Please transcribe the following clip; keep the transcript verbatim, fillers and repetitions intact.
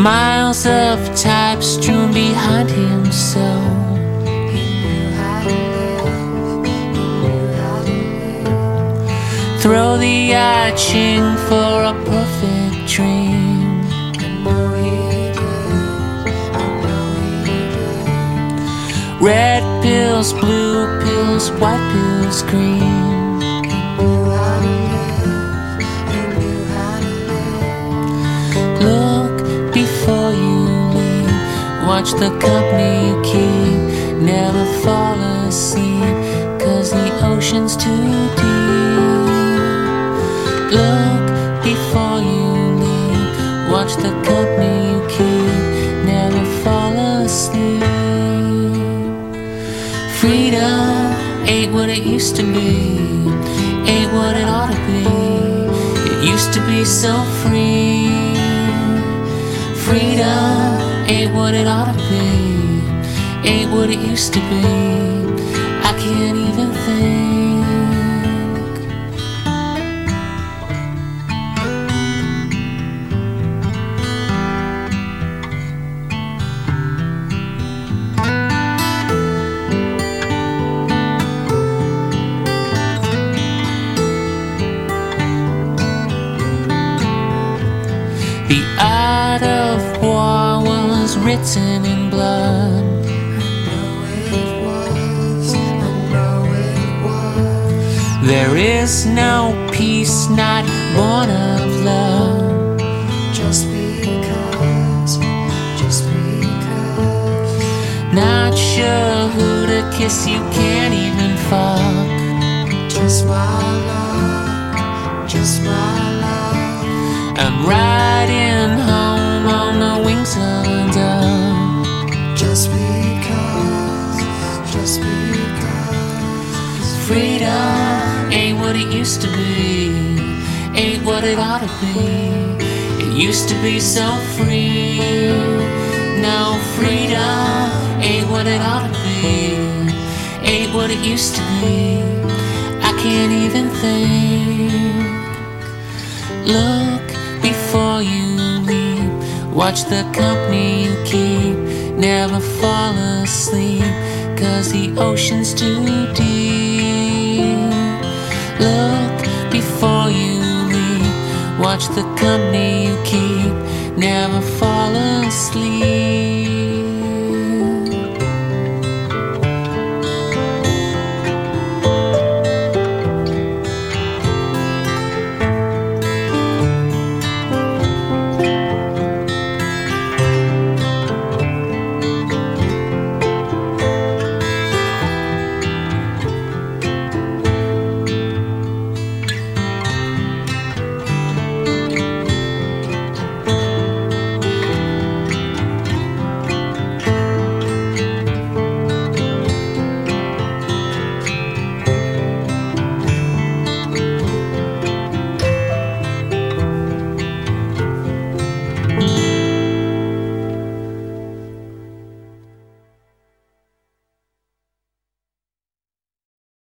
Miles of type strewn behind him, so He knew how to live, he knew how to live. throw the I-Ching for a perfect dream. I know he did, I know he did. Red pills, blue pills, white pills, green. He knew how to live, he knew how to live. Look before you leave, watch the company you keep. Never fall asleep, cause the ocean's too deep. Look before you leave, watch the company you keep. Never fall asleep. Freedom ain't what it used to be, ain't what it ought to be. It used to be so free. Freedom ain't what it ought to be, ain't what it used to be. I can't even think. The art of war was written in blood. I know it was, I know it was. There is no peace not born of love. Just because, just because. Not sure who to kiss, you can't even fuck. Just my love, just my love. I'm riding home on the wings of a dove. Just because, just because. Freedom ain't what it used to be, ain't what it ought to be. It used to be so free. Now freedom ain't what it ought to be, ain't what it used to be. I can't even think. Look before you leave, watch the company you keep. Never fall asleep, cause the ocean's too deep. Look before you leave, watch the company you keep. Never fall asleep.